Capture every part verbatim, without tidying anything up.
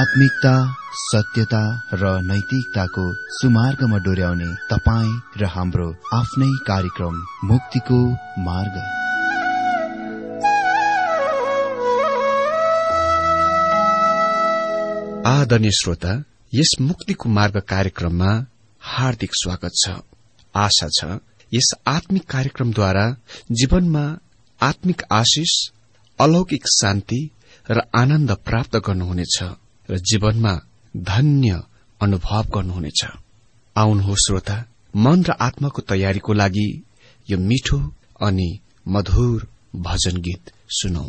आत्मिकता, सत्यता र नैतिकताको सुमार्गमा डोर्याउने तपाईँ र हाम्रो आफ्नै कार्यक्रम मुक्तिको मार्ग। आदरणीय श्रोता, यस मुक्तिको मार्ग कार्यक्रममा हार्दिक स्वागत छ। आशा छ यस आत्मिक कार्यक्रमद्वारा जीवनमा आत्मिक आशिष, अलौकिक शान्ति र आनन्द प्राप्त गर्नुहुनेछ र जीवनमा धन्य अनुभव गर्नुहुनेछ। आउनुहोस् श्रोता, मन र आत्माको तयारीको लागि यो मिठो अनि मधुर भजन गीत सुनौ।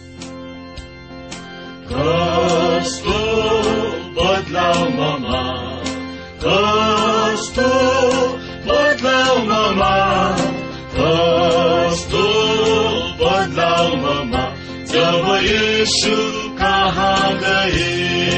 कस्तो बदलाउ ममा, कस्तो बदलाउ ममा, कस्तो बदलाउ ममा, जब यीशु कहाँ गए।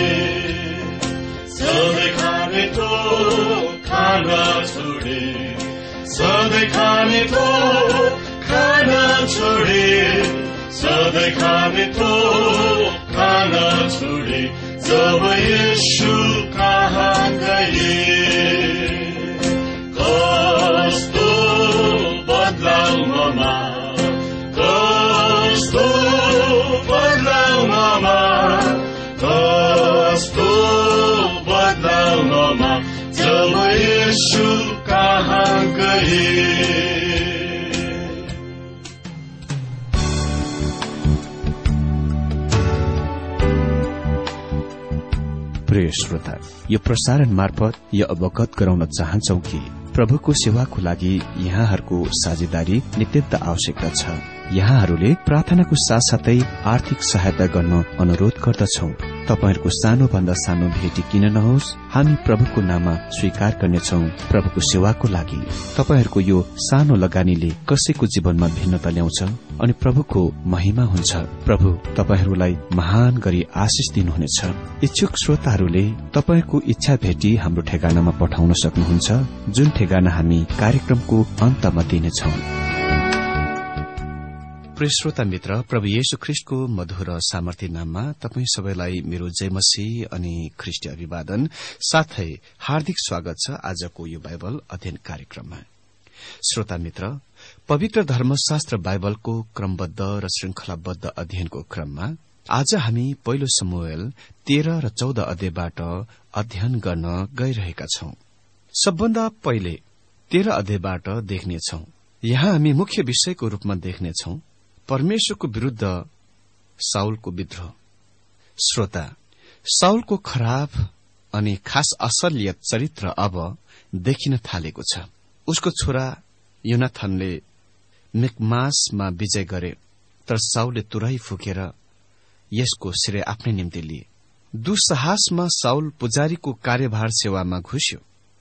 सधैँ खाने तो खाना छोडे, सधैँ खाने तो खाना छोडे, सधैँ खाने तो खाना छोडे, जब यीशु कहाँ गए। कस्तो बदलाउ ममा, कस्तो बदलाउ ममा, कस्तो बदलाउ ममा, जब यीशु कहाँ गए। प्रिय श्रोता, यो प्रसारण मार्फत यो अवगत गराउन चाहन्छौ कि प्रभुको सेवाको लागि यहाँहरूको साझेदारी नित्यन्त आवश्यकता छ। यहाँहरूले प्रार्थनाको साथसाथै आर्थिक सहायता गर्न अनुरोध गर्दछौ। तपाईहरूको सानो भन्दा सानो भेटी किन नहोस्, हामी प्रभुको नाममा स्वीकार गर्नेछौ। प्रभुको सेवाको लागि तपाईहरूको यो सानो लगानीले कसैको जीवनमा भिन्नता ल्याउँछ अनि प्रभुको महिमा हुन्छ। प्रभु तपाईहरूलाई महान गरी आशिष दिनुहुनेछ। इच्छुक श्रोताहरूले तपाईको इच्छा भेटी हाम्रो ठेगानामा पठाउन सक्नुहुन्छ, जुन ठेगाना हामी कार्यक्रमको अन्तमा दिनेछौं। प्रिय श्रोता मित्र, प्रभु येशू ख्रिस्टको मधुर सामर्थ्य नाममा तपाई सबैलाई मेरो जय मसीह अनि ख्रिस्टीय अभिवादन साथै हार्दिक स्वागत छ आजको यो बाइबल अध्ययन कार्यक्रममा। श्रोता मित्र, पवित्र धर्मशास्त्र बाइबलको क्रमबद्ध र श्रृंखलाबद्ध अध्ययनको क्रममा आज हामी पहिलो समूएल तेह्र र चौध अध्यायबाट अध्ययन गर्न गइरहेका छौं। सबभन्दा पहिले तेह्र अध्यायबाट देख्नेछौं। यहाँ हामी मुख्य विषयको रूपमा देख्नेछौं परमेश्वरको विरूद्ध साउलको विद्रोह। श्रोता, साउलको खराब अनि खास असलियत चरित्र अब देखिन थालेको छ। उसको छोरा योनाथनले मिकमासमा विजय गरे, तर साउलले तुरै फुकेर यसको श्रेय आफ्नै निम्ति लिए। दुस्साहसमा साउल पुजारीको कार्यभार सेवामा घुस्यो।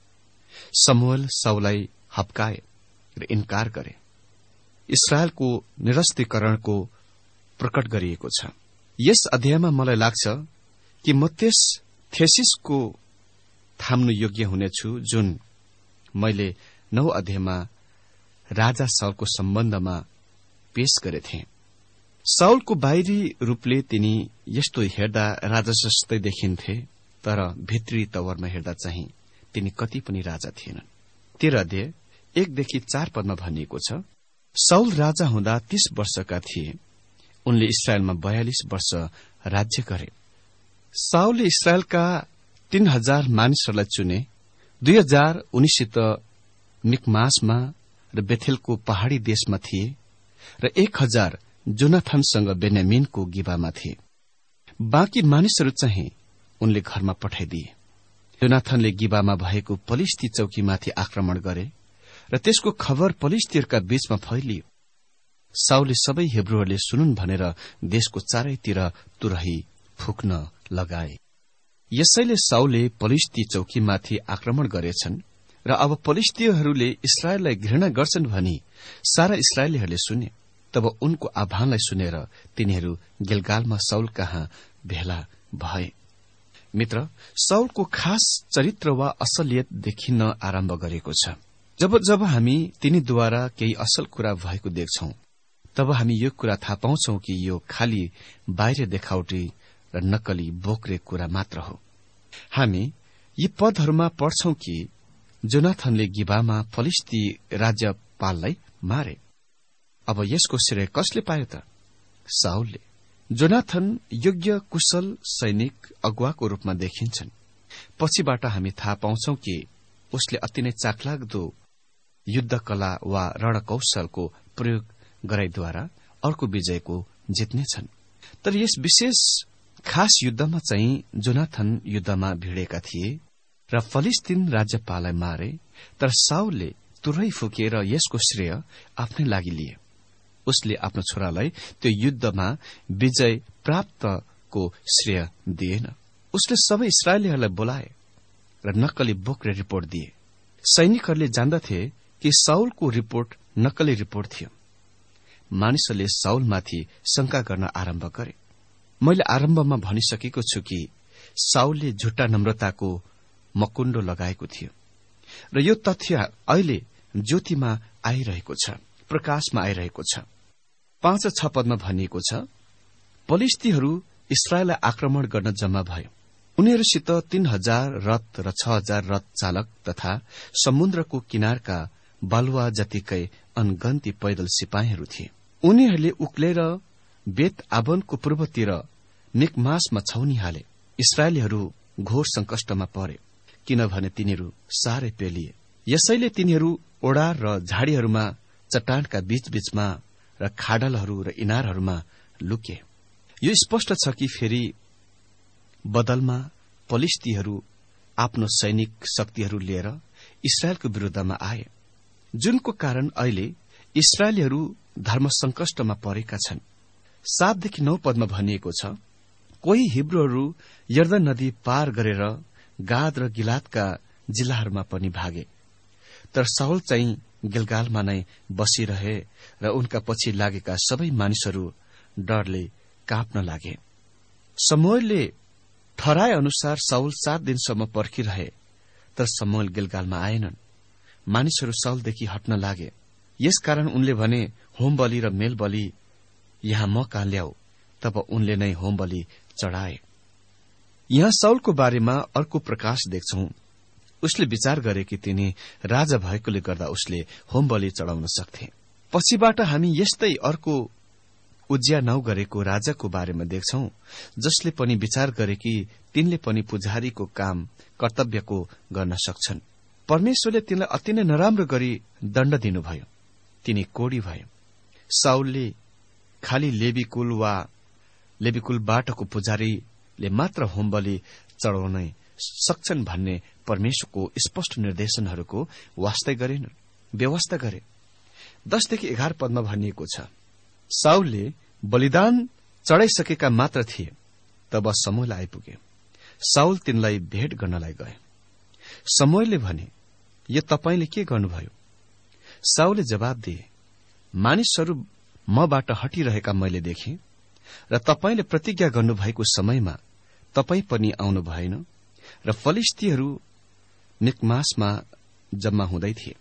समूएल साउललाई हप्काए र इन्कार गरे। इस्राएलको निरस्तीकरणको प्रकट गरिएको छ। यस अध्यायमा मलाई लाग्छ कि म त्यस थेसिसको थाम्नु योग्य हुनेछु जुन मैले नौ अध्यायमा राजा साउलको सम्बन्धमा पेश गरेथे। साउलको बाहिरी रूपले तिनी यस्तो हेर्दा राजा जस्तै देखिन्थे, तर भित्री तवरमा हेर्दा चाहिँ तिनी कति पनि राजा थिएनन्। तेह्र अध्याय एकदेखि चार पदमा भनिएको छ, साउल राजा हुँदा तीस वर्षका थिए। उनले इस्राएलमा बयालिस वर्ष राज्य गरे। साउलले इस्राएलका तीन हजार मानिसहरूलाई चुने। दुई हजार उनीसित मिकमासमा र बेथेलको पहाड़ी देशमा थिए र एक हजार जोनाथनसँग बेन्यामीनको गिबामा थिए। बाँकी मानिसहरू चाहिँ उनले घरमा पठाइदिए। जोनाथनले गिबामा भएको पलिस्ती चौकीमाथि आक्रमण गरे र त्यसको खबर पलिस्तीहरूका बीचमा फैलियो। साउलले सबै हेब्रूहरूले सुनुन् भनेर देशको चारैतिर तुरही फुक्न लगाए। यसैले साउलले पलिस्ती चौकीमाथि आक्रमण गरेछन् र अब पलिस्तीहरूले इस्राएललाई घृणा गर्छन् भनी सारा इस्राएलीहरूले सुने। तब उनको आह्वानलाई सुनेर तिनीहरू गिलगालमा साउल कहाँ भेला भए। मित्र, साउलको खास चरित्र वा असलियत देखिन आरम्भ गरेको छ। जब जब हामी तिनीद्वारा केही असल कुरा भएको देख्छौं, तब हामी यो कुरा थाहा पाउँछौं कि यो खाली बाहिर देखावटी र नक्कली बोक्रे कुरा मात्र हो। हामी यी पदहरूमा पढ्छौं कि जोनाथनले गिबामा फलिस्ती राज्यपाललाई मारे। अब यसको श्रेय कसले पायो त? साउलले। जोनाथन योग्य कुशल सैनिक अगुवाको रूपमा देखिन्छन्। पछिबाट हामी थाहा पाउँछौं कि उसले अति नै चाखलाग्दो युद्ध कला वा रणकौशलको प्रयोग गराइद्वारा अर्को विजयको जित्नेछन्। तर यस विशेष खास युद्धमा चाहिँ जोनाथन युद्धमा भिडेका थिए र फलिस्तीन राज्यपाललाई मारे। तर साउलले तुरै फुकेर यसको श्रेय आफ्नै लागि लिए। उसले आफ्नो छोरालाई त्यो युद्धमा विजय प्राप्तको श्रेय दिएन। उसले सबै इस्राएलीहरूलाई बोलाए र नक्कली बोक्रे रिपोर्ट दिए। सैनिकहरूले जान्दथे कि साउलको रिपोर्ट नक्कली रिपोर्ट थियो। मानिसहरूले साउलमाथि शंका गर्न आरम्भ गरे। मैले आरम्भमा भनिसकेको छु कि साउलले झुट्टा नम्रताको मकुण्डो लगाएको थियो र यो तथ्य अहिले ज्योतिमा आइरहेको छ, प्रकाशमा आइरहेको छ। पाँच छ पदमा भनिएको छ, फलिस्तीहरू इस्राएललाई आक्रमण गर्न जम्मा भयो। उनीहरूसित तीन हजार रथ र छ हजार रथ चालक तथा समुद्रको किनारका बालुवा जतिकै अनगन्ती पैदल सिपाहीहरू थिए। उनीहरूले उक्लेर बेत आबनको पूर्वतिर मिकमासमा छाउनी हाले। इस्राएलीहरू घोर संकष्टमा परे, किनभने तिनीहरू साह्रै पेलिए। यसैले तिनीहरू ओडा र झाडीहरूमा, चट्टानका बीचबीचमा र खाडलहरू र इनारहरूमा लुके। यो स्पष्ट छ कि फेरि बदलमा फलिस्तीहरू आफ्नो सैनिक शक्तिहरू लिएर इस्राएलको विरूद्धमा आए, जुनको कारण अहिले इस्राएलीहरू धर्म संकष्टमा परेका छन्। सातदेखि नौ पदमा भनिएको छ, कोही हिब्रूहरू यर्दन नदी पार गरेर गाद र गिलादका जिल्लाहरूमा पनि भागे। तर साउल चाहिँ गिलगालमा नै बसिरहे र उनका पछि लागेका सबै मानिसहरू डरले काँप्न लागे। समूएलले ठहराए अनुसार साउल सात दिनसम्म पर्खिरहे, तर समूएल गिलगालमा आएनन्। मानिसहरू साउलदेखि हट्न लागे। यसकारण उनले भने, होम बलि र मेल बलि यहाँ म कहाँ ल्याऊ। तब उनले नै होम बलि चढाए। यहाँ साउलको बारेमा अर्को प्रकाश देख्छौं। उसले विचार गरे कि तिनी राजा भएकोले गर्दा उसले होम बलि चढाउन सक्थे। पछिबाट हामी यस्तै अर्को उज्या नौ गरेको राजाको बारेमा देख्छौं, जसले पनि विचार गरे कि तिनले पनि पुजारीको काम कर्तव्यको गर्न सक्छन्। परमेश्वरले तिनलाई अति नै नराम्रो गरी दण्ड दिनुभयो। तिनी कोडी भए। साउलले खाली लेवीकुल वा लेवीकुलबाटको पुजारीले मात्र होम बलि चढाउन सक्छन् भन्ने परमेश्वरको स्पष्ट निर्देशनहरूको वास्तै गरेनन्, व्यवस्था गरे। दशदेखि एघार पदमा भनिएको छ, साउलले बलिदान चढाइसकेका मात्र थिए, तब समूएल आइपुगे। साउल तिनलाई भेट गर्नलाई गए। समूएलले भने, यो तपाईंले के गर्नुभयो? साउलले जवाब दिए, मानिसहरू मबाट हटिरहेका मैले देखेँ र तपाईंले प्रतिज्ञा गर्नुभएको समयमा तपाई पनि आउनु भएन र फलिस्तीहरू मिकमासमा जम्मा हुँदै थिए।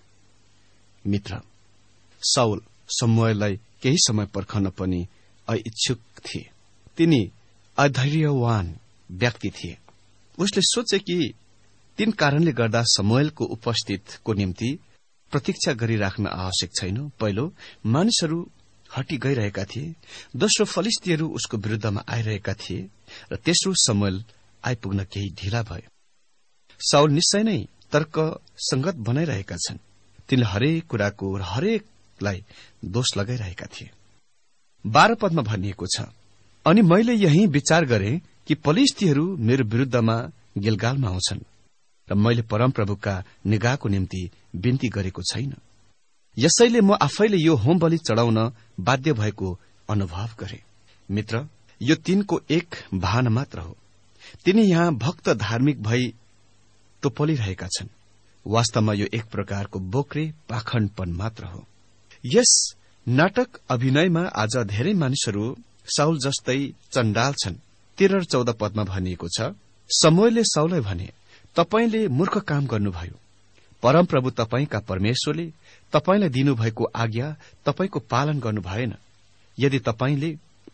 मित्र, साउल समूएललाई केही समय पर्खन पनि अइच्छुक थिए। तिनी अधैर्यवान व्यक्ति थिए। उसले सोचे कि तीन कारणले गर्दा समूएलको उपस्थितको निम्ति प्रतीक्षा गरिराख्न आवश्यक छैन। पहिलो, मानिसहरू हटी गइरहेका थिए। दोस्रो, फलिस्तीहरू उसको विरूद्धमा आइरहेका थिए र तेस्रो, समूएल आइपुग्न केही ढिला भयो। साउल निश्चय नै तर्क संगत बनाइरहेका छन्। तिनले हरेक कुराको र हरेकलाई दोष लगाइरहेका थिए। बाह्र पदमा भनिएको छ, अनि मैले यही विचार गरे कि फलिस्तीहरू मेरो विरूद्धमा गिलगालमा आउँछन् र मैले परमप्रभुका निगाहको निम्ति बिन्ती गरेको छैन। यसैले म आफैले यो होम बलि चढाउन बाध्य भएको अनुभव गरे। मित्र, यो तिनको एक बहाना मात्र हो। तिनी यहाँ भक्त धार्मिक भई टोपलिरहेका छन्। वास्तवमा यो एक प्रकारको बोक्रे पाखण्डपन मात्र हो। यस नाटक अभिनयमा आज धेरै मानिसहरू साउल जस्तै चण्डाल छन्। तेह्र र चौध पदमा भनिएको छ, समूएलले साउललाई भने, तपाईंले मूर्ख काम गर्नुभयो। परमप्रभु तपाईंका परमेश्वरले तपाईंलाई दिनुभएको आज्ञा तपाईंको पालन गर्नु भएन। यदि तपाईंले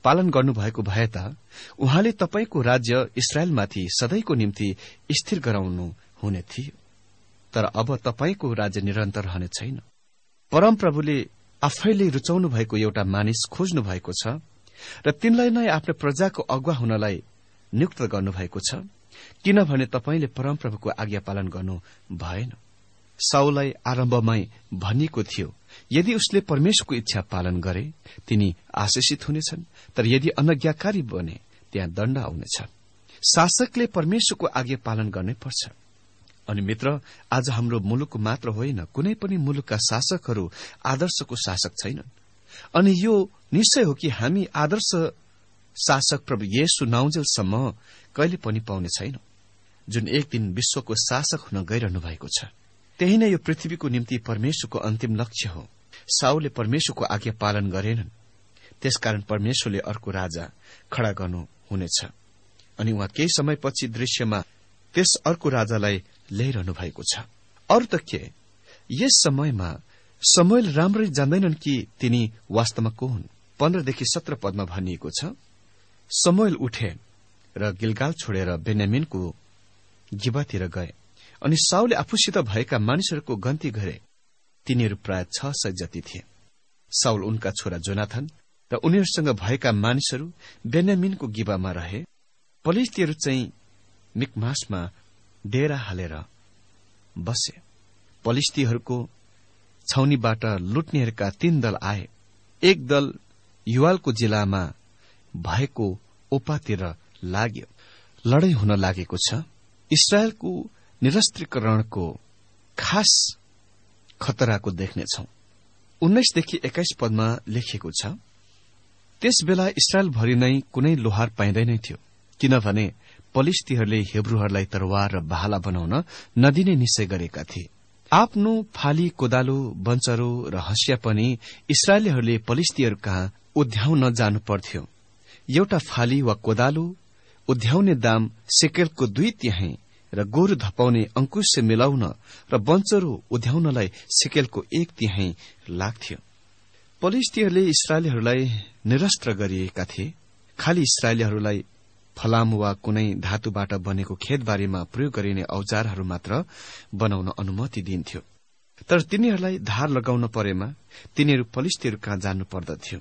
पालन गर्नुभएको भए त उहाँले तपाईको राज्य इस्राएलमाथि सधैँको निम्ति स्थिर गराउनु हुने थियो। तर अब तपाईको राज्य निरन्तर रहने छैन। परमप्रभुले आफैले रुचाउनु भएको एउटा मानिस खोज्नु भएको छ र तिनलाई नै आफ्नो प्रजाको अगुवा हुनलाई नियुक्त गर्नुभएको छ, किनभने तपाईले परमप्रभुको आज्ञा पालन गर्नु भएन। साउललाई आरम्भमै भनिएको थियो, यदि उसले परमेश्वरको इच्छा पालन गरे तिनी आशिषित हुनेछन्, तर यदि अनज्ञाकारी बने त्यहाँ दण्ड आउनेछ। शासकले परमेश्वरको आज्ञा पालन गर्नै पर्छ। अनि मित्र, आज हाम्रो मुलुकको मात्र होइन, कुनै पनि मुलुकका शासकहरू आदर्शको शासक छैनन्। अनि यो निश्चय हो कि हामी आदर्श शासक प्रभु येशू नआउन्जेलसम्म कहिले पनि पाउने छैनौं, जुन एक दिन विश्वको शासक हुन गइरहनु भएको छ। त्यही नै यो पृथ्वीको निम्ति परमेश्वरको अन्तिम लक्ष्य हो। साउलले परमेश्वरको आज्ञा पालन गरेनन्, त्यसकारण परमेश्वरले अर्को राजा खड़ा गर्नु हुनेछ। अनि उहाँ केही समयपछि दृश्यमा त्यस अर्को राजालाई ल्याइरहनु भएको छ। अरू त के, यस समयमा समूएल राम्ररी जान्दैनन् कि तिनी वास्तवमा को हुन्। पन्ध्रदेखि सत्र पदमा भनिएको छ, समूएल उठे र गिलगाल छोडेर बेन्यामीनको गिबातिर गए। अनि साउलले आफूसित भएका मानिसहरूको गन्ती गरे। तिनीहरू प्राय छ सय जति थिए। साउल, उनका छोरा जोनाथन र उनीहरूसँग भएका मानिसहरू बेन्यामीनको गिबामा रहे। पलिस्तीहरू चाहिँ मिकमासमा डेरा हालेर बसे। पलिस्तीहरूको छाउनीबाट लुट्नेहरूका तीन दल आए। एक दल युवालको जिल्लामा भएको ओपातिर लाग्यो। लडाई हुन लागेको छ। इस्राएलको निरस्त्रीकरणको खास खतराको देख्नेछौ। उन्नाइसदेखि एक्काइस पदमा लेखिएको छ, त्यस बेला इस्राएलभरि नै कुनै लोहार पाइँदैन थियो, किनभने पलिस्तीहरूले हेब्रूहरूलाई तरवार र भाला बनाउन नदिने निश्चय गरेका थिए। आफ्नो फाली, कोदालो, बन्चरो र हँसिया पनि इस्राएलीहरूले पलिस्तीहरू कहाँ उध्याउन जानु पर्थ्यो। एउटा फाली वा कोदालो उध्याउने दाम सेकेलको दुई तिहाई र गोरु धपाउने अंकुश से मिलाउन र बन्चरो उध्याउनलाई सेकेलको एक तिहाई लाग्थ्यो। पलिस्तीहरूले इस्राएलीहरूलाई निरस्त्र गरिएका थिए। खाली इस्राएलीहरूलाई फलाम वा कुनै धातुबाट बनेको खेतबारीमा प्रयोग गरिने औजारहरू मात्र बनाउन अनुमति दिन्थ्यो। तर तिनीहरूलाई धार लगाउन परेमा तिनीहरू पलिस्तीहरू कहाँ जानु पर्दथ्यो।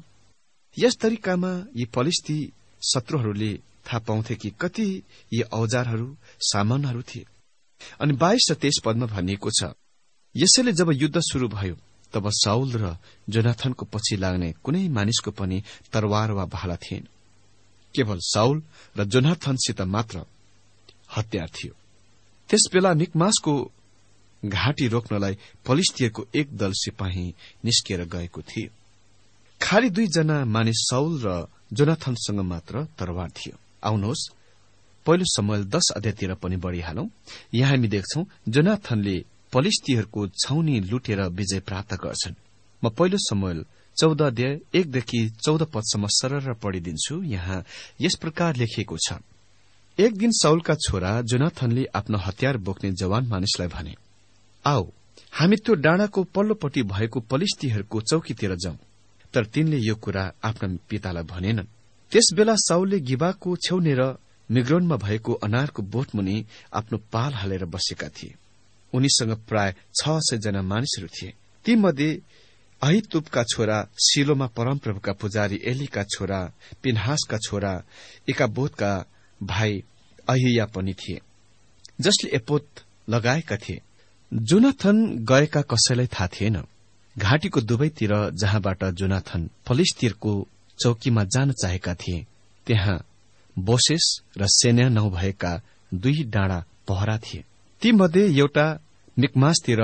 यस तरिकामा यी पलिस्ती शत्रुहरूले थाहा पाउँथे कि कति यी औजारहरू, सामानहरू थिए। अनि बाइस र तेइस पदमा भनिएको छ, यसैले जब युद्ध शुरू भयो तब साउल र जोनाथनको पछि लाग्ने कुनै मानिसको पनि तरवार वा भाला थिएन। केवल साउल र जोनाथनसित मात्र हतियार थियो। त्यस बेला मिकमासको घाँटी रोक्नलाई पलिस्तीहरूको एक दल सिपाही निस्किएर गएको थियो। खाली दुईजना मानिस साउल र जोनाथनसँग मात्र तरवार थियो। आउनुहोस्, पहिलो समूएल दश अध्यायतिर पनि बढ़िहालौं। यहाँ हामी देख्छौं जोनाथनले पलिस्तीहरूको छाउनी लुटेर विजय प्राप्त गर्छन्। म पहिलो समूएल चौध अध्याय एकदेखि चौध पदसम्म सरर पढिदिन्छु। यहाँ यस प्रकार लेखिएको छ, एक दिन साउलका छोरा जोनाथनले आफ्नो हतियार बोक्ने जवान मानिसलाई भने, आओ हामी त्यो डाँडाको पल्लोपट्टि भएको पलिस्तीहरूको चौकीतिर जाउँ। तर तिनले यो कुरा आफ्ना पितालाई भनेनन्। त्यस बेला साउलले गिबाको छेउनेर मिग्रोनमा भएको अनारको बोटमुनि आफ्नो पाल हालेर बसेका थिए। उनीसँग प्राय छ सय जना मानिसहरू थिए। तीमध्ये अहितुबका छोरा शिलोमा परमप्रभुका पुजारी एलीका छोरा पिनहासका छोरा इकाबोधका भाइ अहिया पनि थिए, जसले एपोत लगाएका थिए। जोनाथन गएका कसैलाई थाहा थिएन। घाटीको दुवैतिर जहाँबाट जोनाथन फलिस्तीरको चौकीमा जान चाहेका थिए, त्यहाँ बोसेस र सेन्या नभएका दुई डाँडा पहरा थिए। तीमध्ये एउटा मिकमासतिर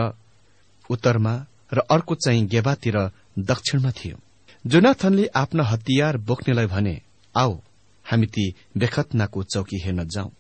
उत्तरमा र अर्को चाहिँ गेबातिर दक्षिणमा थियो। जोनाथनले आफ्ना हतियार बोक्नेलाई भने, आओ हामी ती बेखतनाको चौकी हेर्न जाउँ।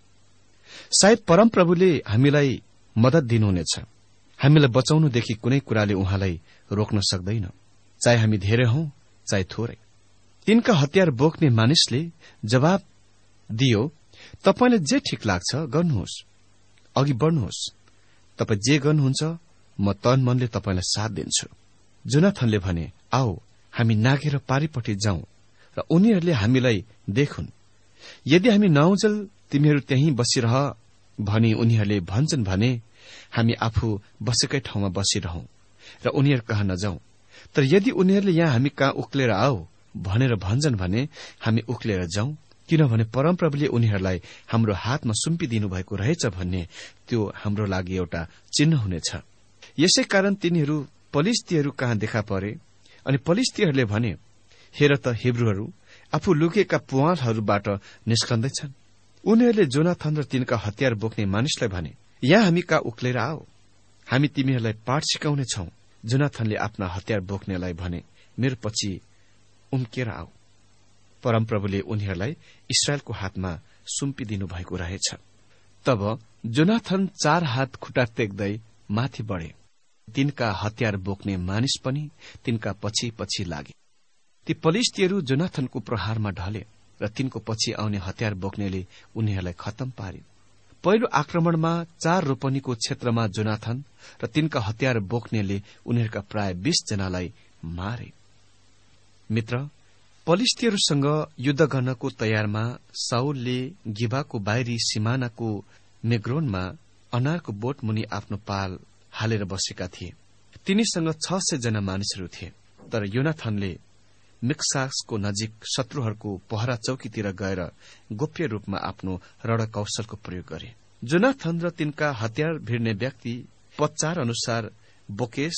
सायद परमप्रभुले हामीलाई मदत दिनुहुनेछ। हामीलाई बचाउनुदेखि कुनै कुराले उहाँलाई रोक्न सक्दैन, चाहे हामी धेरै हौं चाहे थोरै। तिनका हतियार बोक्ने मानिसले जवाब दियो, तपाईंलाई जे ठिक लाग्छ गर्नुहोस्, अघि बढ्नुहोस्। तपाई जे गर्नुहुन्छ म तन मनले तपाईंलाई साथ दिन्छु। जोनाथनले भने, आओ हामी नागेर पारिपट्टि जाउँ र उनीहरूले हामीलाई देखुन्। यदि हामी नआउन्जेल तिमीहरू त्यहीँ बसिरह भनी उनीहरूले भन्छन् भने हामी आफू बसेकै ठाउँमा बसिरहौं र उनीहरू कहाँ नजाउँ। तर यदि उनीहरूले यहाँ हामी कहाँ उक्लेर आऊ भनेर भन्छन् भने हामी उक्लेर जाउँ, किनभने परमप्रभुले उनीहरूलाई हाम्रो हातमा सुम्पिदिनु भएको रहेछ भन्ने त्यो हाम्रो लागि एउटा चिन्ह हुनेछ। यसै कारण तिनीहरू पलिस्तीहरू कहाँ देखा परे अनि पलिस्तीहरूले भने, हेर त हिब्रूहरू आफू लुकेका पुवालहरूबाट निस्कन्दैछन्। उनीहरूले जोनाथन र तिनका हतियार बोक्ने मानिसलाई भने, यहाँ हामी कहाँ उक्लेर आओ, हामी तिमीहरूलाई पाठ सिकाउनेछौ। जोनाथनले आफ्ना हतियार बोक्नेलाई भने, मेरो पछि उम्केर आऊ। परमप्रभुले उनीहरूलाई इस्राएलको हातमा सुम्पिदिनु भएको रहेछ। तब जोनाथन चार हात खुट्टा टेक्दै माथि बढे। तिनका हतियार बोक्ने मानिस पनि तिनका पछि पछि लागे। ती पलिस्तीहरू जोनाथनको प्रहारमा ढले र तिनको पछि आउने हतियार बोक्नेले उनीहरूलाई खत्तम पार्यो। पहिलो आक्रमणमा चार रोपनीको क्षेत्रमा जोनाथन र तिनका हतियार बोक्नेले उनीहरूका प्राय बीस जनालाई मारे। मित्र, पलिस्तीहरूसँग युद्ध गर्नको तयारमा साउलले गिबाको बाहिरी सिमानाको मेग्रोनमा अनारको बोट मुनि आफ्नो पाल हालेर बसेका थिए। तिनीसँग छ सय जना मानिसहरू थिए। तर योनाथनले मिक्सासको नजिक शत्रुहरूको पहरा चौकीतिर गएर गोप्य रूपमा आफ्नो रणकौशलको प्रयोग गरे। जोनाथन र तिनका हतियार भिड्ने व्यक्ति पच्चार अनुसार बोकेस,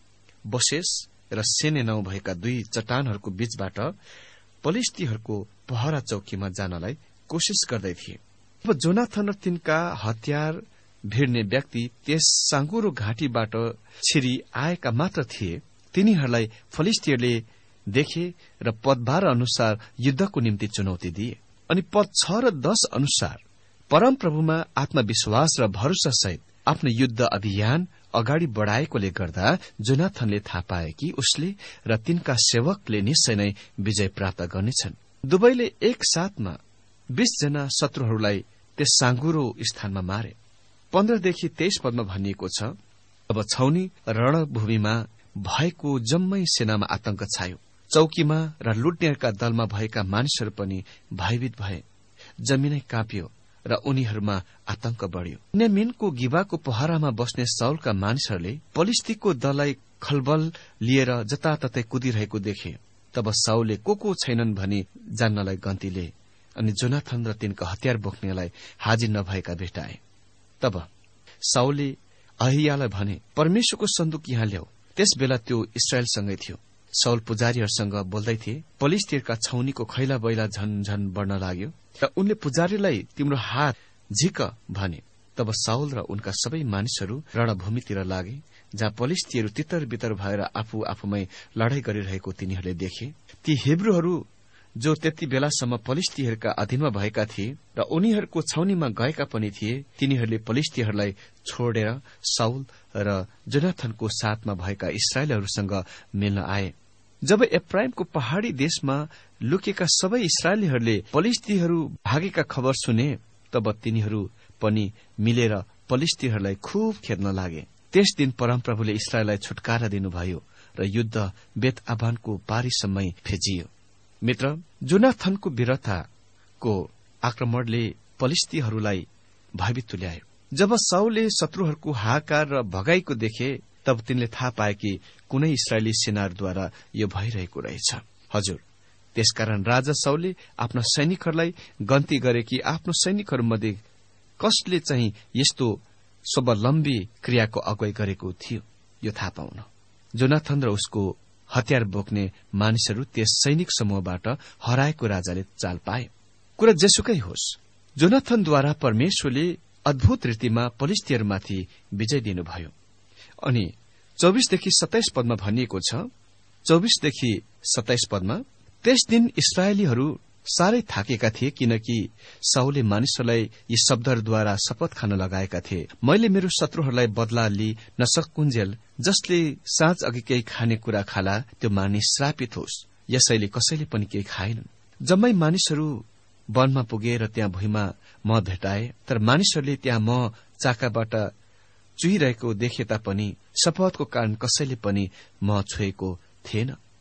बोसेस र सेने नाउँ भएका दुई चट्टानहरूको बीचबाट पलिस्तीहरूको पहरा चौकीमा जानलाई कोशिश गर्दै थिए। अब जोनाथन र तिनका हतियार भिड्ने व्यक्ति त्यस साँगुरो घाँटीबाट छिरी आएका मात्र थिए। तिनीहरूलाई फलिस्तीहरूले देखे र पद बाह्र अनुसार युद्धको निम्ति चुनौती दिए। अनि पद छ र दश अनुसार परमप्रभुमा आत्मविश्वास र भरोसा सहित आफ्नो युद्ध अभियान अगाडि बढ़ाएकोले गर्दा जोनाथनले थाहा पाए कि उसले र तिनका सेवकले निश्चय नै विजय प्राप्त गर्नेछन्। दुवैले एक साथमा बीस जना शत्रुहरूलाई त्यस साँगुरो स्थानमा मारे। पन्ध्रदेखि तेइस पदमा भनिएको छ, अब छाउनी रणभूमिमा भएको जम्मै सेनामा आतंक छायो। चौकीमा र लुट्नेहरूका दलमा भएका मानिसहरू पनि भयभीत भए। जमिनै काँप्यो र उनीहरूमा आतंक बढ़्यो। बेन्यामीनको गिबाको पहरामा बस्ने साउलका मानिसहरूले पलिस्तीको दललाई खलबल लिएर जताततै कुदिरहेको देखे। तब साउलले को को छैनन् भनी जान्नलाई गन्तीले अनि जोनाथन र तिनका हतियार बोक्नेलाई हाजिर नभएका भेटाए। तब साउलले अहियालाई भने, परमेश्वरको सन्दुक यहाँ ल्याऊ। त्यस बेला त्यो इस्राएलसँगै थियो। साउल पुजारीहरूसँग बोल्दै थिए। पलिस्तीरका छाउनीको खैला बैला झन झन बढ़न लाग्यो र उनले पुजारीलाई तिम्रो हात झिक भने। तब साउल र उनका सबै मानिसहरू रणभूमितिर लागे, जहाँ पलिस्तीहरू तितर बितर भएर आफू आफूमै लड़ाई गरिरहेको तिनीहरूले देखे। ती हिब्रूहरू जो त्यति बेलासम्म पलिस्तीहरूका अधीनमा भएका थिए र उनीहरूको छाउनीमा गएका पनि थिए, तिनीहरूले पलिस्तीहरूलाई छोडेर साउल र जोनाथनको साथमा भएका इस्राएलीहरूसँग मिल्न आए। जब एफ्राइमको पहाड़ी देशमा लुकेका सबै इस्राएलीहरूले पलिस्तीहरू भागेका खबर सुने, तब तिनीहरू पनि मिलेर पलिस्तीहरूलाई खूब खेद्न लागे। त्यस दिन परमप्रभुले इस्राएललाई छुटकारा दिनुभयो र युद्ध बेत आभानको पारीसम्मै फिजियो। मित्र, जोनाथनको वीरताको आक्रमणले पलिस्तीहरूलाई भयभीत तुल्यायो। जब साउलले शत्रुहरूको हाहाकार र भगाईको देखे, तब तिनले थाहा पाए कि कुनै इस्राएली सेनाहरूद्वारा यो भइरहेको रहेछ। हजुर, त्यसकारण राजा साउलले आफ्ना सैनिकहरूलाई गन्ती गरे कि आफ्नो सैनिकहरूमध्ये कसले चाहिँ यस्तो स्वावलम्बी क्रियाको अगुवाई गरेको थियो, यो थाहा पाउन। जोनाथन र उसको हतियार बोक्ने मानिसहरू त्यस सैनिक समूहबाट हराएको राजाले चाल पाए। कुरा जेसुकै होस्, जोनाथनद्वारा परमेश्वरले अद्भुत रीतिमा पलिस्तीहरूमाथि विजय दिनुभयो। अनि चौबीसदेखि सत्ताइस पदमा भनिएको छ, चौबीसदेखि सत्ताइस पदमा, त्यस दिन इस्राएलीहरू साह्रै थाकेका थिए, किनकि साउलले मानिसहरूलाई यी शब्दहरूद्वारा शपथ खान लगाएका थिए, मैले मेरो शत्रुहरूलाई बदला लि नसकुन्जेल जसले साँझ अघि केही खाने कुरा खाला त्यो मानिस श्रापित होस्। यसैले कसैले पनि केही खाएनन्। जम्मै मानिसहरू वनमा पुगे र त्यहाँ भुइँमा मह भेटाए। तर मानिसहरूले त्यहाँ मह चाकाबाट चुहिरहेको देखे तापनि शपथको कारण कसैले पनि मह छोएको थिएन।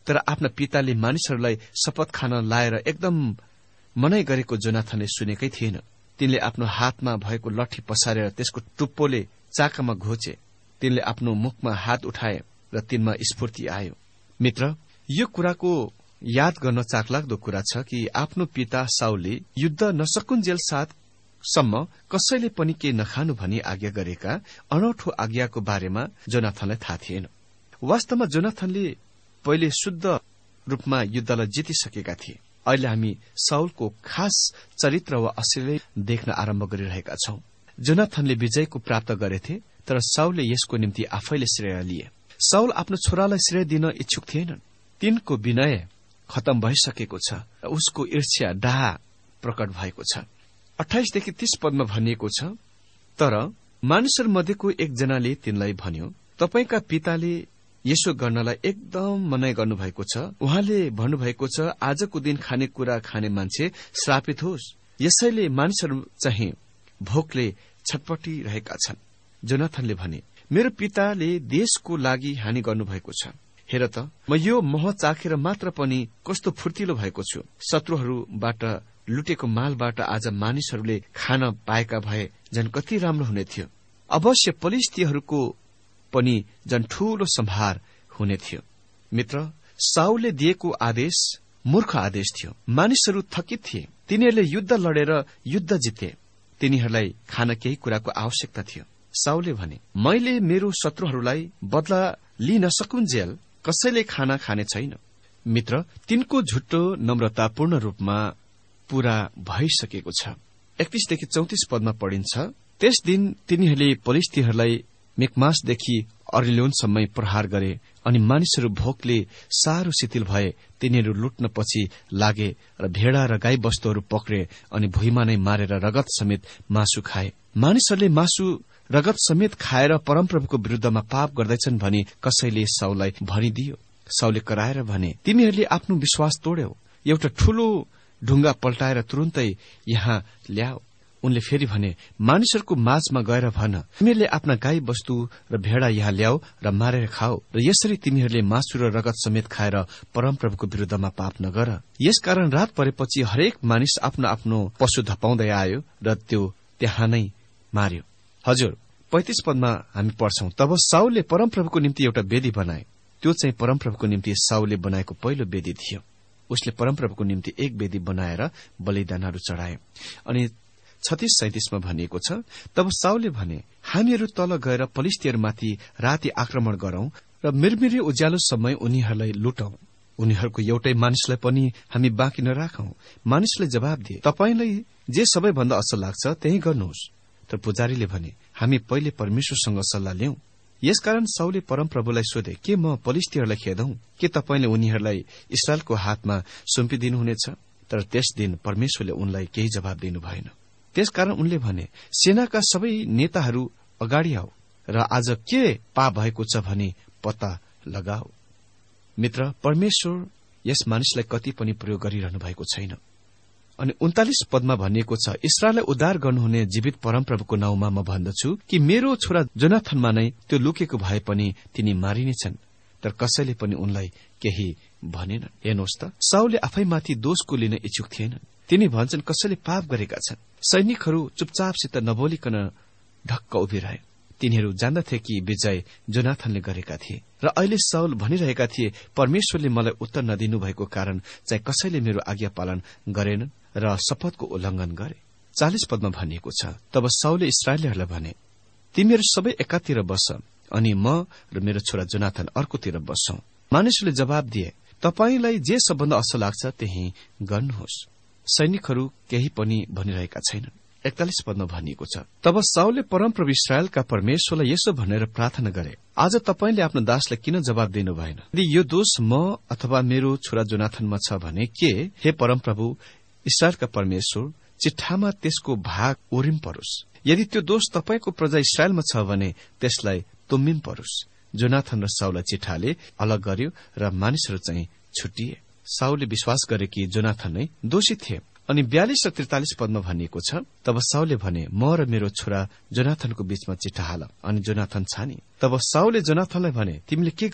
तर आफ्ना पिताले मानिसहरूलाई शपथ खान लाएर एकदम मनाई गरेको जोनाथनले सुनेकै थिएन। तिनले आफ्नो हातमा भएको लट्ठी पसारेर त्यसको टुप्पोले चाकामा घोचे। तिनले आफ्नो मुखमा हात उठाए र तिनमा स्फूर्ति आयो। मित्र, यो कुराको याद गर्न चाखलाग्दो कुरा छ कि आफ्नो पिता साउलले युद्ध नसकुन्जेल साथसम्म कसैले पनि केही नखानु भनी आज्ञा गरेका अनौठो आज्ञाको बारेमा जोनाथनलाई थाहा थिएन। वास्तवमा जोनाथनले पहिले शुद्ध रूपमा युद्धलाई जितिसकेका थिए। अहिले हामी साउलको खास चरित्र वा असली देख्न आरम्भ गरिरहेका छौं। जोनाथनले विजयको प्राप्त गरेथे, तर साउलले यसको निम्ति आफैले श्रेय लिए। साउल आफ्नो छोरालाई श्रेय दिन इच्छुक थिएनन्। तिनको विनय खतम भइसकेको छ र उसको ईर्ष्या डाह प्रकट भएको छ। अठाइसदेखि तीस पदमा भनिएको छ, तर मानिसहरूमध्येको एकजनाले तिनलाई भन्यो, तपाईका पिताले यसो गर्नलाई एकदम मनाई गर्नुभएको छ। उहाँले भन्नुभएको छ, आजको दिन खानेकुरा खाने मान्छे श्रापित होस्। यसैले मानिसहरू चाहिँ भोकले छटपटिरहेका छन्। जोनाथनले भने, मेरो पिताले देशको लागि हानि गर्नुभएको छ। हेर त, म यो मह चाखेर मात्र पनि कस्तो फुर्तिलो भएको छु। शत्रुहरूबाट लुटेको मालबाट आज मानिसहरूले खान पाएका भए झन् कति राम्रो हुने थियो। अवश्य पलिस्तीहरूको पनि झन् ठूलो सम्हार हुने थियो। मित्र, साउलले दिएको आदेश मूर्ख आदेश थियो। मानिसहरू थकित थिए। तिनीहरूले युद्ध लडेर युद्ध जिते। तिनीहरूलाई खान केही कुराको आवश्यकता थियो। साउलले भने, मैले मेरो शत्रुहरूलाई बदला लिन सकुन्जेल कसैले खाना खाने छैन। मित्र, तिनको झुट्टो नम्रता पूर्ण रूपमा पूरा भइसकेको छ। एकतीसदेखि चौतिस पदमा पढिन्छ, त्यस दिन तिनीहरूले पलिस्तीहरूलाई मिकमासदेखि अर्लियोनसम्म प्रहार गरे अनि मानिसहरू भोकले साह्रो शिथिल भए। तिनीहरू लुट्न पछि लागे र भेडा र गाई वस्तुहरू पक्रे अनि भुइँमा नै मारेर रगत समेत मासु खाए। मानिसहरूले मासु रगत समेत खाएर परमप्रभुको विरूद्धमा पाप गर्दैछन् भनी कसैले साउललाई भनिदियो। साउलले कराएर भने, तिमीहरूले आफ्नो विश्वास तोड्यौ। एउटा ठूलो ढुङ्गा पल्टाएर तुरुन्तै यहाँ ल्याऊ। उनले फेरि भने, मानिसहरूको माझमा गएर भन, तिमीहरूले आफ्ना गाई वस्तु र भेडा यहाँ ल्याऊ र मारेर खाऊ र यसरी तिमीहरूले मासु र रगत समेत खाएर परमप्रभुको विरूद्धमा पाप नगर। यसकारण रात परेपछि हरेक मानिस आफ्नो आफ्नो पशु धपाउँदै आयो र त्यो त्यहाँ नै मार्यो। हजुर, पैंतीस पदमा हामी पढ्छौं, तब साउलले परमप्रभुको निम्ति एउटा वेदी बनाए। त्यो चाहिँ परमप्रभुको निम्ति साउलले बनाएको पहिलो वेदी थियो। उसले परमप्रभुको निम्ति एक वेदी बनाएर बलिदानहरू चढाए। अनि छत्तीस सैतिसमा भनिएको छ, तब साउलले भने, हामीहरू तल गएर पलिस्तीहरूमाथि राति आक्रमण गरौं र मिरमिरे उज्यालो समय उनीहरूलाई लुटौं। उनीहरूको एउटै मानिसलाई पनि हामी बाँकी नराखौं। मानिसले जवाब दिए, तपाईलाई जे सबैभन्दा असल लाग्छ त्यही गर्नुहोस्। तर पुजारीले भने, हामी पहिले परमेश्वरसँग सल्लाह ल्याउँ। यसकारण साउलले परमप्रभुलाई सोधे, के म पलिस्तीहरूलाई खेदौं? के तपाईले उनीहरूलाई इस्राएलको हातमा सुम्पिदिनुहुनेछ? तर त्यस दिन परमेश्वरले उनलाई केही जवाब दिनु भएन। त्यसकारण उनले भने, सेनाका सबै नेताहरू अगाडि आऊ र आज के पाप भएको छ भनी पत्ता लगाऊ। मित्र, परमेश्वर यस मानिसलाई कति पनि प्रयोग गरिरहनु भएको छैन। अनि उन्तालिस पदमा भनिएको छ, इस्राएललाई उद्धार गर्नुहुने जीवित परमप्रभुको नाउँमा म भन्दछु कि मेरो छोरा जोनाथनमा नै त्यो लुकेको भए पनि तिनी मारिनेछन्। तर कसैले पनि उनलाई केही भनेनन्। हेर्नुहोस् त, साउलले आफैमाथि दोषको लिन इच्छुक थिएनन्। तिनी भन्छन्, कसैले पाप गरेका छन्। सैनिकहरू चुपचापसित नबोलिकन ढक्क उभिरहे। तिनीहरू जान्दथे कि विजय जोनाथनले गरेका थिए र अहिले साउल भनिरहेका थिए, परमेश्वरले मलाई उत्तर नदिनु भएको कारण चाहिँ कसैले मेरो आज्ञा पालन गरेनन् र शपथको उल्लंघन गरे। चालिस पदमा भनिएको छ, तब साउलले इस्राएलीहरूलाई भने, तिमीहरू सबै एकातिर बस अनि म र मेरो छोरा जोनाथन अर्कोतिर बस्छौं। मानिसहरूले जवाब दिए, तपाईलाई जे सबभन्दा असल लाग्छ त्यही गर्नुहोस्। सैनिकहरू केही पनि भनिरहेका छैनन्। एकतालिस पदमा भनिएको छ, तब साउलले परमप्रभु इस्राएलका परमेश्वरलाई यसो भनेर प्रार्थना गरे, आज तपाईले आफ्नो दासलाई किन जवाब दिनु भएन? यदि यो दोष म अथवा मेरो छोरा जोनाथनमा छ भने के हे परमप्रभु इस्राएलका परमेश्वर, चिट्ठामा त्यसको भाग ओरिम परोस्। यदि त्यो दोष तपाईको प्रजा इस्राएलमा छ भने त्यसलाई तुम्बिम परोस्। जोनाथन र साउललाई चिट्ठाले अलग गर्यो र मानिसहरू चाहिँ छुटिए। साउलले विश्वास गरे कि जोनाथन नै दोषी थिए। अनि बयालिस र त्रितालिस पदमा भनिएको छ, तब साउलले भने, म र मेरो छोरा जोनाथनको बीचमा चिट्ठा हाल। अनि जोनाथन छानी। तब साउलले जोनाथनलाई भने, तिमीले के गर्यौ?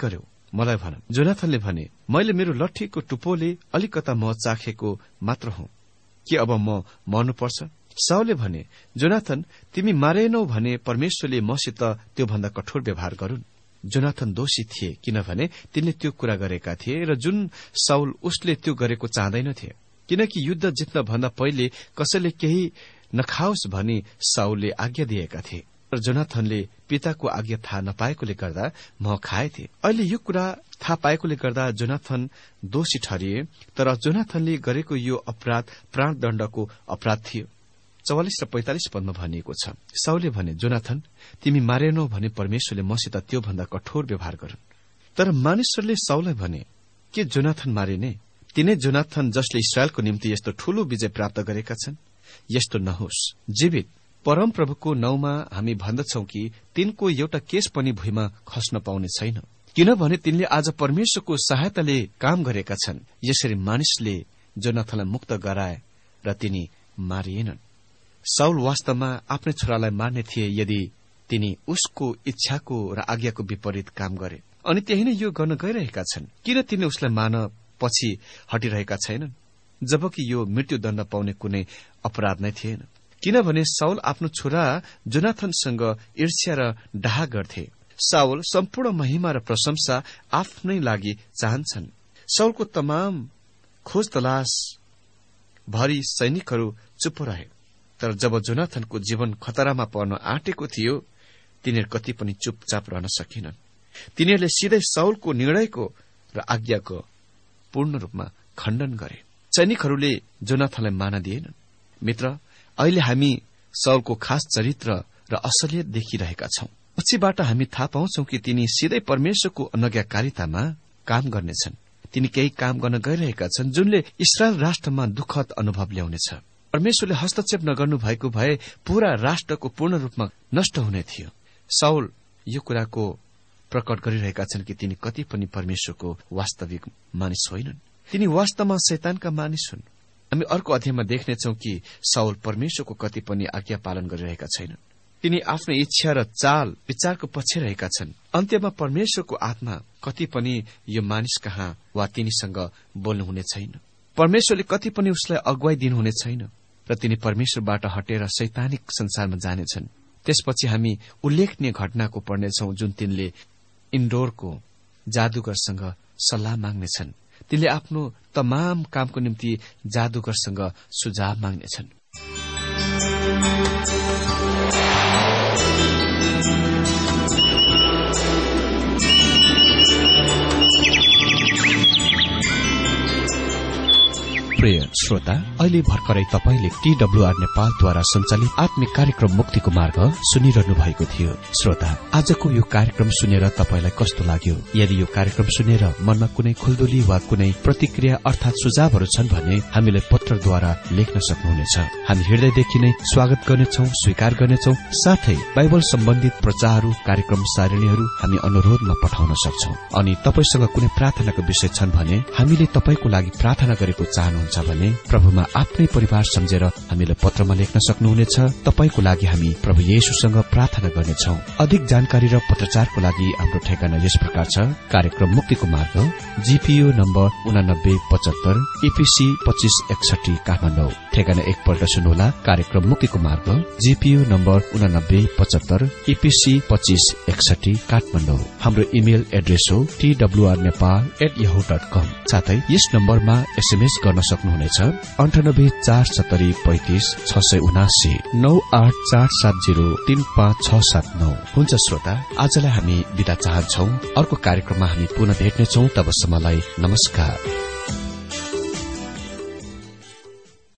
मलाई भन। जोनाथनले भने, मैले मेरो लट्ठीको टुप्पोले अलिकता मह चाखेको मात्र हुँ, के अब म मर्नुपर्छ? साउलले भने, जोनाथन, तिमी मारेनौ भने परमेश्वरले मसित त्योभन्दा कठोर व्यवहार गरून्। जोनाथन दोषी थिए, किनभने तिनले त्यो कुरा गरेका थिए र जुन साउल उसले त्यो गरेको चाहँदैनथे, किनकि युद्ध जित्न भन्दा पहिले कसैले केही नखाओस् भनी साउलले आज्ञा दिएका थिए। र जोनाथनले पिताको आज्ञा थाहा नपाएकोले गर्दा म खाएथे। अहिले यो कुरा थाहा पाएकोले गर्दा जोनाथन दोषी ठहरिए, तर जोनाथनले गरेको यो अपराध प्राणदण्डको अपराध थियो। चौवालिस र पैंतालिस पदमा भनिएको छ, साउलले भने, जोनाथन, तिमी मारेनौ भने परमेश्वरले मसित त्योभन्दा कठोर व्यवहार गरून्। तर मानिसहरूले साउललाई भने, के जोनाथन मारिने? तिनै जोनाथन जसले इस्राएलको निम्ति यस्तो ठूलो विजय प्राप्त गरेका छन्। यस्तो नहोस्। जीवित परमप्रभुको नाउँमा हामी भन्दछौं कि तिनको एउटा केस पनि भुइँमा खस्न पाउने छैन, किनभने तिनले आज परमेश्वरको सहायताले काम गरेका छन्। यसरी मानिसले जोनाथनलाई मुक्त गराए र तिनी मारिएनन्। साउल वास्तवमा आफ्नै छोरालाई मार्ने थिए यदि तिनी उसको इच्छाको र आज्ञाको विपरीत काम गरे, अनि त्यही नै यो गर्न गइरहेका छन्। किन तिनले उसलाई मार्न पछि हटिरहेका छैनन्, जबकि यो मृत्युदण्ड पाउने कुनै अपराध नै थिएन? किनभने साउल आफ्नो छोरा जोनाथनसँग ईर्ष्या र डाहा गर्थे। साउल सम्पूर्ण महिमा र प्रशंसा आफ्नै लागि चाहन्छन्। साउलको तमाम खोज तलास भरि सैनिकहरू चुप रहे, तर जब जोनाथनको जीवन खतरामा पर्न आँटेको थियो, तिनीहरू कति पनि चुपचाप रहन सकेनन्। तिनीहरूले सिधै साउलको निर्णयको र आज्ञाको पूर्ण रूपमा खण्डन गरे। सैनिकहरूले जोनाथनलाई माना दिएनन्। मित्र, अहिले हामी साउलको खास चरित्र र असलियत देखिरहेका छौं। पछिबाट हामी थाहा पाउँछौं कि तिनी सिधै परमेश्वरको अनज्ञाकारितामा काम गर्नेछन्। तिनी केही काम गर्न गइरहेका छन् जुनले इस्रायल राष्ट्रमा दुःखद अनुभव ल्याउनेछ। परमेश्वरले हस्तक्षेप नगर्नु भएको भए पूरा राष्ट्रको पूर्ण रूपमा नष्ट हुने थियो। साउल यो कुराको प्रकट गरिरहेका छन् कि तिनी कति पनि परमेश्वरको वास्तविक मानिस होइनन्। तिनी वास्तवमा शैतानका मानिस हुन्। हामी अर्को अध्यायमा देख्नेछौं कि साउल परमेश्वरको कति पनि आज्ञा पालन गरिरहेका छैनन्। तिनी आफ्नो इच्छा र चाल विचारको पछि रहेका छन्। अन्त्यमा परमेश्वरको आत्मा कति पनि यो मानिस कहाँ वा तिनीसँग बोल्नुहुने छैन। परमेश्वरले कति पनि उसलाई अगुवाई दिनुहुने छैन र तिनी परमेश्वरबाट हटेर शैतानिक संसारमा जानेछन्। त्यसपछि हामी उल्लेखनीय घटनाको पढ्नेछौं जुन तिनले इन्डोरको जादूगरसँग सल्लाह माग्नेछन्। तिनले आफ्नो तमाम कामको निम्ति जादूगरसँग सुझाव माग्नेछन्। प्रिय श्रोता, अहिले भर्खरै तपाईले टीडब्ल्यूआर नेपालद्वारा सञ्चालित आत्मिक कार्यक्रम मुक्तिको मार्ग सुनिरहनु भएको थियो। श्रोता, आजको यो कार्यक्रम सुनेर तपाईलाई कस्तो लाग्यो? यदि यो कार्यक्रम सुनेर मनमा कुनै खुल्दुली वा कुनै प्रतिक्रिया अर्थात सुझावहरू छन् भने हामीलाई पत्रद्वारा लेख्न सक्नुहुनेछ। हामी हृदयदेखि नै स्वागत गर्नेछौं, स्वीकार गर्नेछौं। साथै बाइबल सम्बन्धित प्रचारहरू, कार्यक्रम सारणीहरू हामी अनुरोधमा पठाउन सक्छौं। अनि तपाईसँग कुनै प्रार्थनाको विषय छन् भने हामीले तपाईको लागि प्रार्थना गरेको चाहनुहुन्छ भने प्रभुमा आफ्नै परिवार सम्झेर हामीलाई पत्रमा लेख्न सक्नुहुनेछ। तपाईको लागि हामी प्रभु येशूसँग प्रार्थना गर्नेछौं। अधिक जानकारी र पत्रचारको लागि हाम्रो ठेगाना यस प्रकार छ। कार्यक्रम मुक्तिको मार्ग, जीपीओ नम्बर उनानब्बे पचहत्तर ईपीसी पच्चीस एकसठी काठमाडौँ। ठेगाना एकपल्ट सुन्नुहोला। कार्यक्रम मुक्तिको मार्ग, जीपीओ नम्बर उनानब्बे पचहत्तर ईपीसी पच्चीस एकसठी काठमाडौँ। हाम्रो इमेल एड्रेस हो TWR Nepal at Yahoo dot com. साथै यस नम्बरमा एसएमएस गर्न सक्नुहुनेछ अन्ठानब्बे चार सत्तरी पैंतिस छ सय उनासी नौ आठ चार सात जीरो तीन पाँच छ सात नौ। हुन्छ श्रोता, आजलाई हामी बिदा चाहन्छौ। अर्को कार्यक्रममा हामी पुनः भेट्नेछौ। तबसम्मलाई नमस्कार।